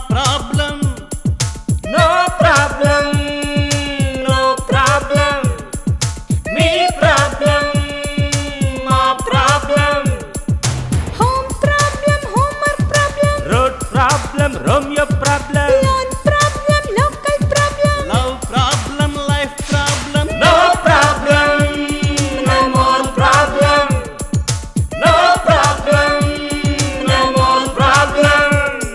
problem. No problem, no problem. Me problem, my problem. Home problem, homework problem. Road problem, Romeo problem. Loan problem, local problem. Love problem, life problem. No problem, no more problem. No problem, no more problem.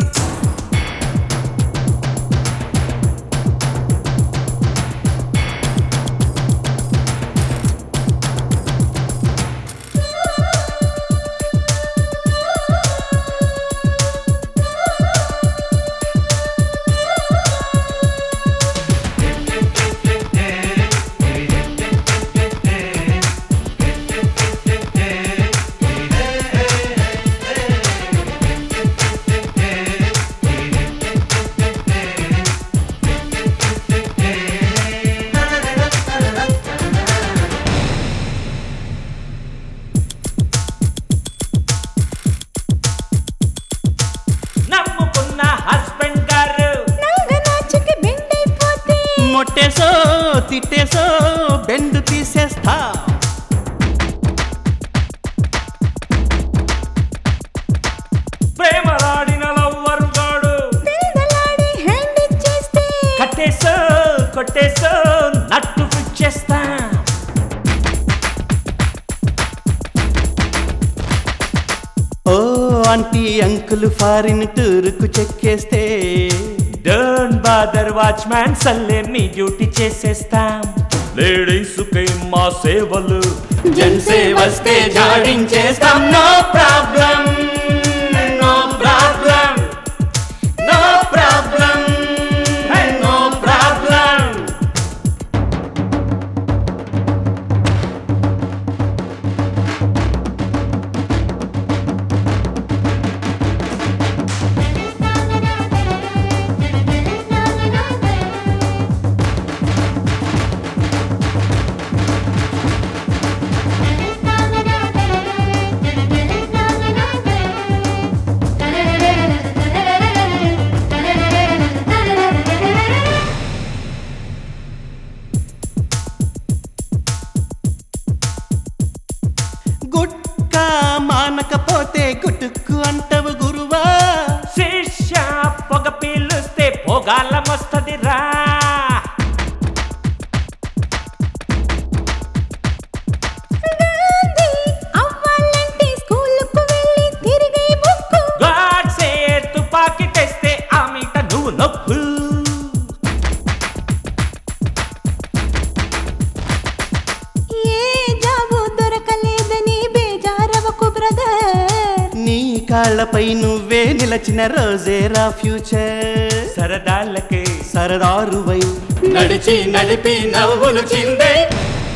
నమ్ముకున్న husband గారు నంగనాచుకి బెండైపోతే మొట్టేసో తిట్టేసో బెండు తీసేస్తా. ప్రేమలాడిన lover గాడు పెందలాడి hand ఇచ్చేస్తే కట్టేసో కొట్టేసో nut fit చేస్తా. ఓ aunty uncle foreign టూరుకు చెక్కేస్తే డోంట్ బాదర్ వాచ్మ్యాన్ సల్లే మీ డ్యూటీ చేసేస్తాం. లేడీస్ కై మా సేవలు జెంట్సే వస్తే జాడించేస్తాం. No problem, no problem, no problem, no problem. గుట్కా మానకపోతే గుటుక్కు అంటవు గురువా. శిష్య పొగ పీలుస్తే పొగాలం వస్తదిరా. గాంధీ అవ్వాలంటే స్కూలుకు వెళ్ళి తిరిగే బుక్కు. గాడ్సే తుపాకి తెస్తే ఆ మీట నువ్వు నొప్పు. ఏ జాబు దొరకలేదని బేజారవకు బ్రదర్. నీ కాళ్ళపై నువ్వే నిలచిన రోజేరా ఫ్యూచర్. సరదాలకే సరదారువై నడిచి నడిపి నవ్వులు చిందే